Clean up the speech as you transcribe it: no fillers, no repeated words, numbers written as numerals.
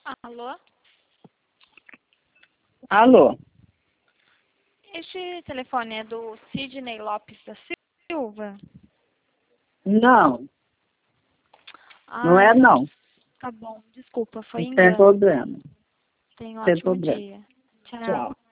Alô? Alô? Este telefone é do Sidney Lopes da Silva? Não, não é Ai, não. tá bom. Desculpa, foi Não tem engano. problema. Tenha um Sem ótimo problema. dia. Tchau. Tchau.